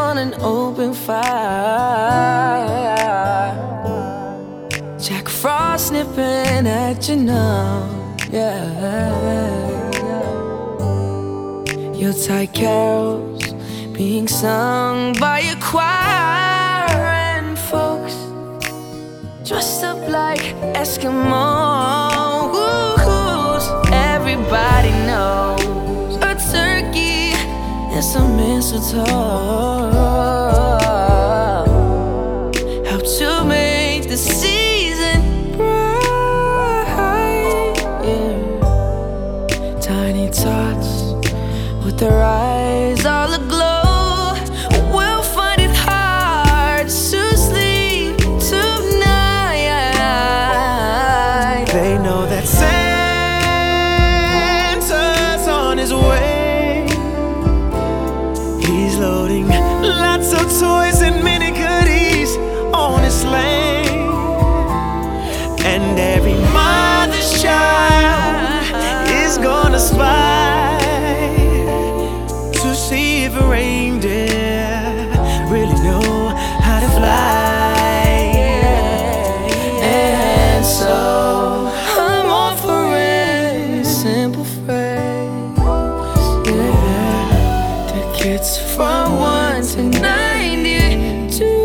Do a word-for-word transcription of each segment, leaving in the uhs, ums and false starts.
on an open fire. Jack Frost nipping at your nose, yeah. Yuletide carols being sung by a choir, and folks dressed up like Eskimos. Everybody knows a turkey and some mistletoe help to make the season bright, yeah. Tiny tots with their eyes all aglow will find it hard to sleep tonight. They know that Santa's on his way. He's loading lots of toys and mini goodies on his sleigh. And every mother's child is gonna spy to see if a reindeer really know how to fly. And so I'm offering a simple phrase, yeah. Tickets from one to ninety-two.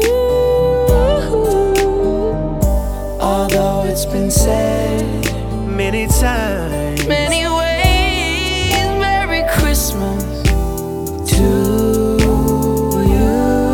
Although it's been said Many times, many ways, Merry Christmas to you.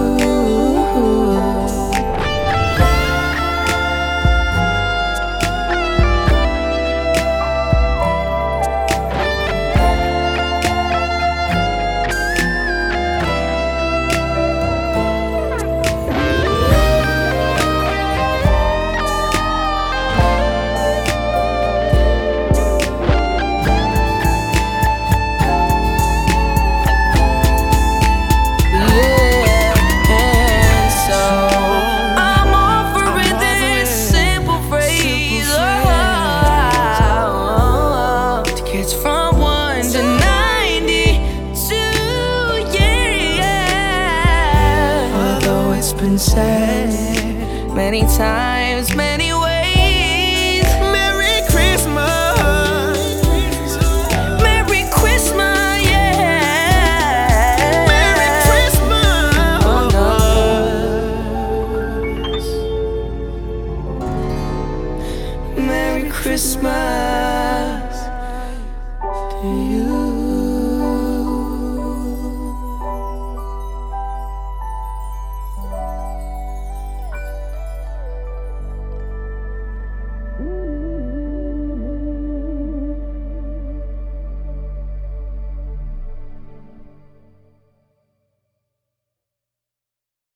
Been said many times, many ways. Merry Christmas, Merry Christmas, yeah. Merry Christmas, oh, no. Merry Christmas.